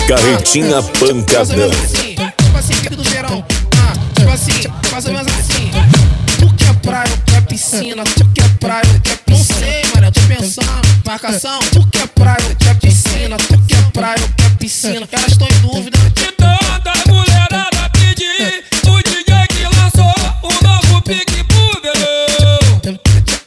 Carretinha pancadão. Tipo assim, pique do verão. Tipo assim, mais ou menos assim. Tu quer praia, tu quer piscina. Tu quer praia, tu quer piscina. Não sei, mano, tô pensando. Marcação, tu quer praia, tu quer piscina. Tu quer praia, tu quer piscina. Elas estão em dúvida. De tanta mulherada pedir o DJ que lançou o novo pique pro verão.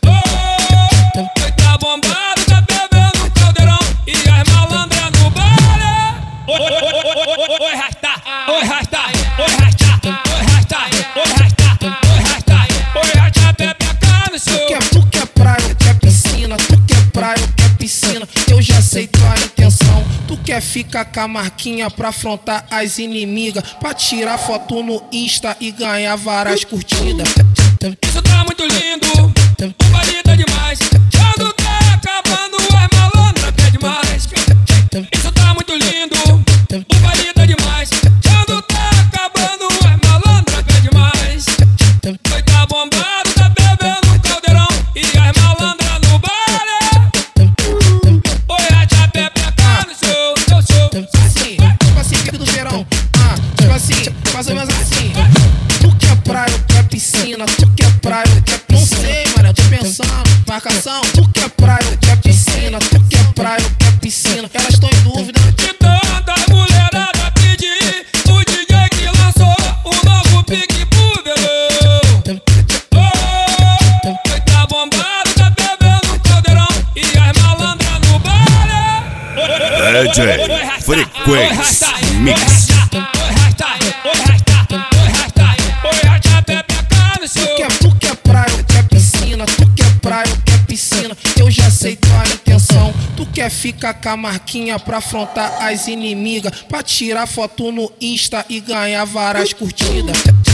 Tá bombado, tá bebendo caldeirão e as malandras no baile. Oi, rasta, oi, rasta, oi, rasta, oi, rasta, oi, rasta, oi, rasta, oi, rasta, bebe a cara no seu. Tu quer praia, tu quer piscina. Tu quer praia, tu quer piscina. Eu já sei tua intenção. Tu quer ficar com a marquinha pra afrontar as inimigas, pra tirar foto no Insta e ganhar várias curtidas. Isso tá muito lindo, o baile tá demais. Quando tá acabando, as malandras pede mais. Isso tá muito lindo, o baile tá demais. Quando tá acabando, as malandras pede mais. Oi, tá bombado, tá bebendo caldeirão e as malandras no baile. Oi, racha, bebe a cara no seu. Tipo assim, pique do verão. Tipo assim, mais ou menos assim. Tu quer praia, tu quer piscina. Tu quer praia, tu quer piscina. Não sei, mano, tô pensando. Marcação, tu quer praia, tu quer piscina. Tu quer praia, tu quer piscina. Elas estão em dúvida. De tanta mulherada pedir o DJ que lançou o novo pique pro verão. Tá bombado, tá bebendo caldeirão e as malandras no baile. DJ Frequência Mix. Tu quer praia, tu quer piscina. Tu quer praia, tu quer piscina. Eu já sei tua intenção. Tu quer ficar com a marquinha pra afrontar as inimigas, pra tirar foto no Insta e ganhar várias curtidas.